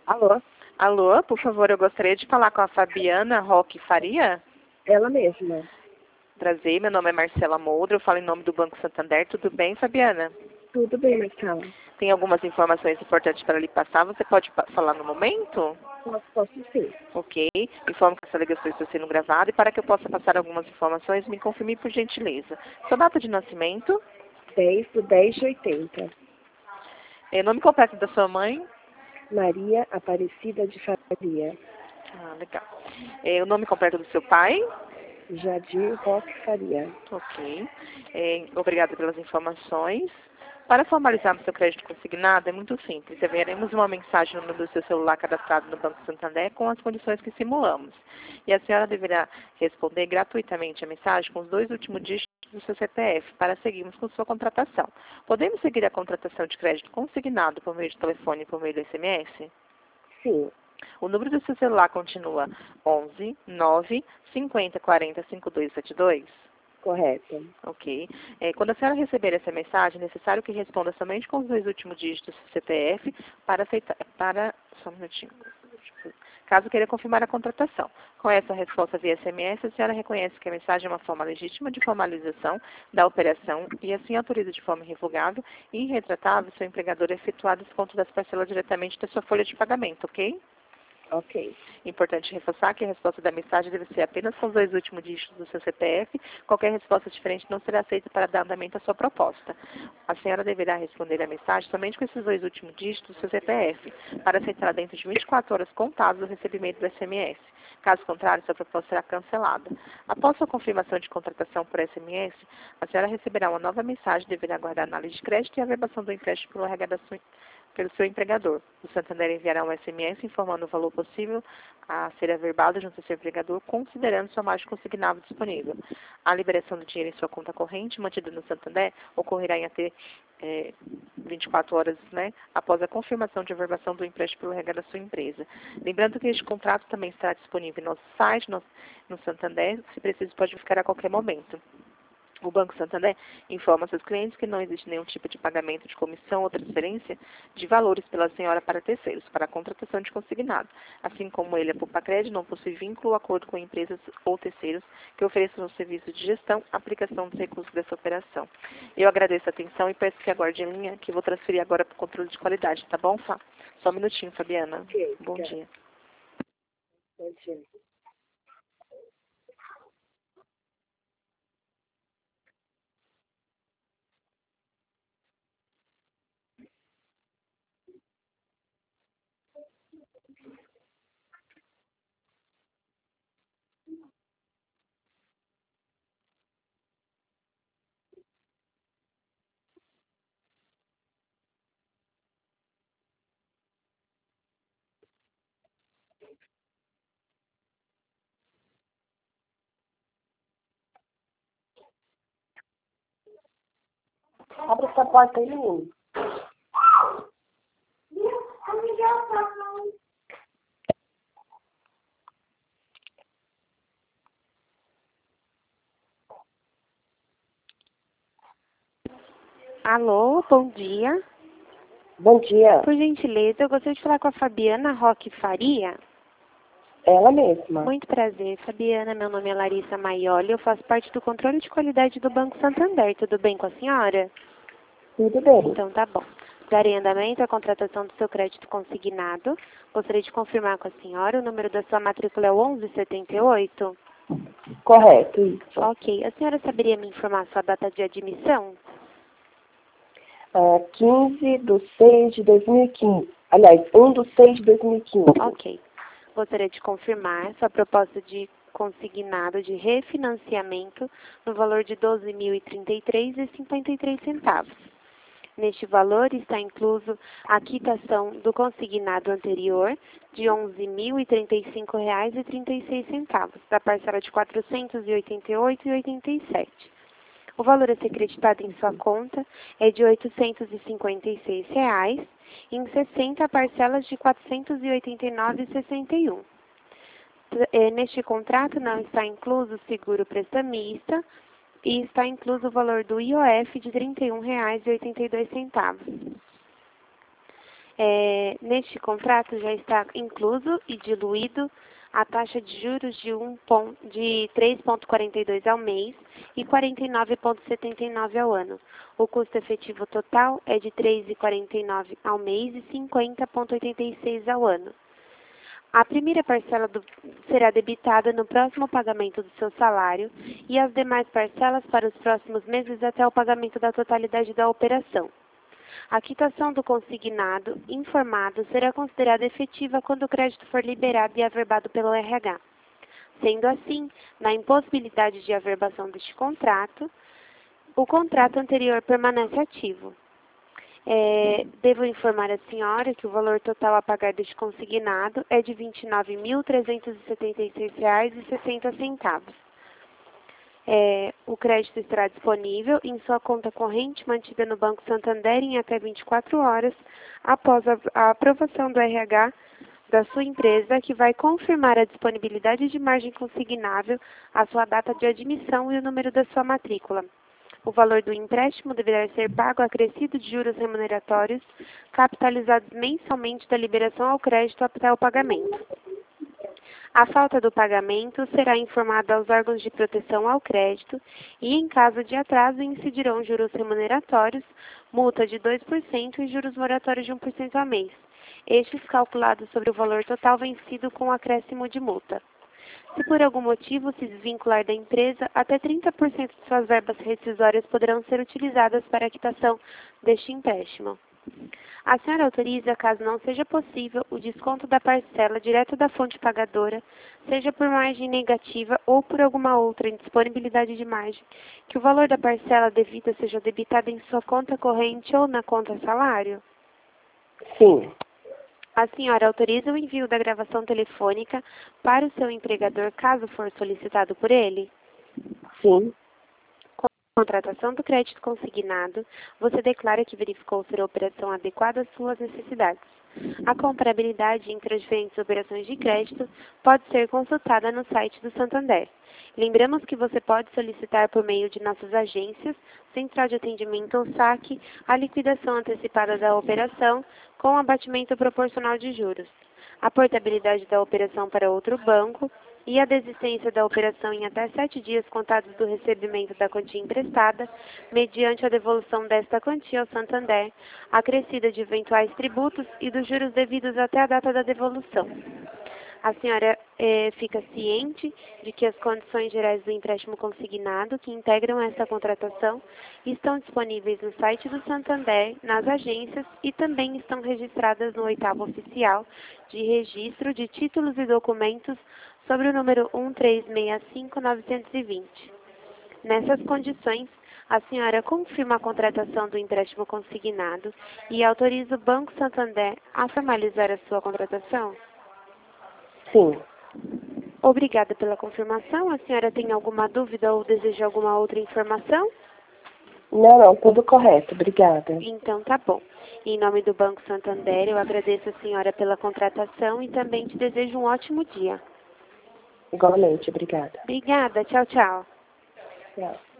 Alô? Alô, por favor, eu gostaria de falar com a Fabiana Roque Faria. Ela mesma. Prazer, meu nome é Marcela Moldra, eu falo em nome do Banco Santander. Tudo bem, Fabiana? Tudo bem, Marcela? Tem algumas informações importantes para lhe passar. Você pode falar no momento? Posso sim. Ok. Informo que essa ligação está sendo gravada e para que eu possa passar algumas informações, me confirme por gentileza. Sua data de nascimento? 10/10/80. Nome completo da sua mãe? Maria Aparecida de Faria. Ah, legal. O nome completo do seu pai? Jadir Roque Faria. Ok. Obrigada pelas informações. Para formalizarmos seu crédito consignado, é muito simples. Enviaremos uma mensagem no número do seu celular cadastrado no Banco Santander com as condições que simulamos. E a senhora deverá responder gratuitamente a mensagem com os 2 últimos dígitos do seu CPF para seguirmos com sua contratação. Podemos seguir a contratação de crédito consignado por meio de telefone e por meio do SMS? Sim, O número do seu celular continua 11 9 50 40 5272? correto. Ok. Quando a senhora receber essa mensagem, é necessário que responda somente com os 2 últimos dígitos do CPF para aceitar. Só um minutinho. Caso queira confirmar a contratação. Com essa resposta via SMS, a senhora reconhece que a mensagem é uma forma legítima de formalização da operação e assim autoriza de forma irrevogável e irretratável seu empregador a efetuar desconto das parcelas diretamente da sua folha de pagamento, ok? Ok. Importante reforçar que a resposta da mensagem deve ser apenas com os 2 últimos dígitos do seu CPF. Qualquer resposta diferente não será aceita para dar andamento à sua proposta. A senhora deverá responder a mensagem somente com esses 2 últimos dígitos do seu CPF, para aceitar dentro de 24 horas contadas o recebimento do SMS. Caso contrário, sua proposta será cancelada. Após sua confirmação de contratação por SMS, a senhora receberá uma nova mensagem e deverá aguardar a análise de crédito e a averbação do empréstimo pelo seu empregador. O Santander enviará um SMS informando o valor possível a ser averbado junto ao seu empregador, considerando sua margem consignável disponível. A liberação do dinheiro em sua conta corrente, mantida no Santander, ocorrerá em até 24 horas, após a confirmação de averbação do empréstimo pelo RH da sua empresa. Lembrando que este contrato também estará disponível no nosso site, no Santander, se preciso pode ficar a qualquer momento. O Banco Santander informa seus clientes que não existe nenhum tipo de pagamento de comissão ou transferência de valores pela senhora para terceiros, para a contratação de consignado. Assim como ele, a Poupa-Crédito, não possui vínculo ou acordo com empresas ou terceiros que ofereçam o serviço de gestão, aplicação dos recursos dessa operação. Eu agradeço a atenção e peço que aguarde em linha, que vou transferir agora para o controle de qualidade, tá bom, Fá? Só um minutinho, Fabiana. Ok, Bom obrigada. dia. Bom dia. Abre essa porta aí, menino. Alô, bom dia. Bom dia. Por gentileza, eu gostaria de falar com a Fabiana Roque Faria. Ela mesma. Muito prazer, Fabiana. Meu nome é Larissa Maioli. Eu faço parte do controle de qualidade do Banco Santander. Tudo bem com a senhora? Tudo bem. Então, tá bom. Darei andamento à contratação do seu crédito consignado. Gostaria de confirmar com a senhora. O número da sua matrícula é o 1178? Correto, isso. Ok. A senhora saberia me informar sua data de admissão? 15/6/2015. Aliás, 1/6/2015. Ok. Gostaria de confirmar sua proposta de consignado de refinanciamento no valor de R$ 12.033,53. Neste valor está incluso a quitação do consignado anterior de R$ 11.035,36, da parcela de R$ 488,87. O valor a ser creditado em sua conta é de R$ 856,00, em 60 parcelas de R$ 489,61. Neste contrato não está incluso o seguro prestamista e está incluso o valor do IOF de R$ 31,82. Neste contrato já está incluso e diluído a taxa de juros de 3,42 ao mês e 49,79 ao ano. O custo efetivo total é de 3,49 ao mês e 50,86 ao ano. A primeira parcela será debitada no próximo pagamento do seu salário e as demais parcelas para os próximos meses até o pagamento da totalidade da operação. A quitação do consignado informado será considerada efetiva quando o crédito for liberado e averbado pelo RH. Sendo assim, na impossibilidade de averbação deste contrato, o contrato anterior permanece ativo. Devo informar a senhora que o valor total a pagar deste consignado é de R$ 29.376,60. O crédito estará disponível em sua conta corrente mantida no Banco Santander em até 24 horas após a aprovação do RH da sua empresa, que vai confirmar a disponibilidade de margem consignável, a sua data de admissão e o número da sua matrícula. O valor do empréstimo deverá ser pago acrescido de juros remuneratórios, capitalizados mensalmente da liberação ao crédito até o pagamento. A falta do pagamento será informada aos órgãos de proteção ao crédito e, em caso de atraso, incidirão juros remuneratórios, multa de 2% e juros moratórios de 1% ao mês, estes calculados sobre o valor total vencido com acréscimo de multa. Se por algum motivo se desvincular da empresa, até 30% de suas verbas rescisórias poderão ser utilizadas para a quitação deste empréstimo. A senhora autoriza, caso não seja possível, o desconto da parcela direto da fonte pagadora, seja por margem negativa ou por alguma outra indisponibilidade de margem, que o valor da parcela devida seja debitado em sua conta corrente ou na conta salário? Sim. A senhora autoriza o envio da gravação telefônica para o seu empregador, caso for solicitado por ele? Sim. Com a contratação do crédito consignado, você declara que verificou ser a operação adequada às suas necessidades. A comparabilidade entre as diferentes operações de crédito pode ser consultada no site do Santander. Lembramos que você pode solicitar por meio de nossas agências, Central de Atendimento ou SAC, a liquidação antecipada da operação com abatimento proporcional de juros, a portabilidade da operação para outro banco e a desistência da operação em até 7 dias contados do recebimento da quantia emprestada, mediante a devolução desta quantia ao Santander, acrescida de eventuais tributos e dos juros devidos até a data da devolução. A senhora fica ciente de que as condições gerais do empréstimo consignado que integram essa contratação estão disponíveis no site do Santander, nas agências e também estão registradas no 8º oficial de registro de títulos e documentos sobre o número 1365920. Nessas condições, a senhora confirma a contratação do empréstimo consignado e autoriza o Banco Santander a formalizar a sua contratação? Sim. Obrigada pela confirmação. A senhora tem alguma dúvida ou deseja alguma outra informação? Não, tudo correto. Obrigada. Então tá bom. Em nome do Banco Santander, eu agradeço a senhora pela contratação e também te desejo um ótimo dia. Igualmente, obrigada. Obrigada. Tchau, tchau. Tchau.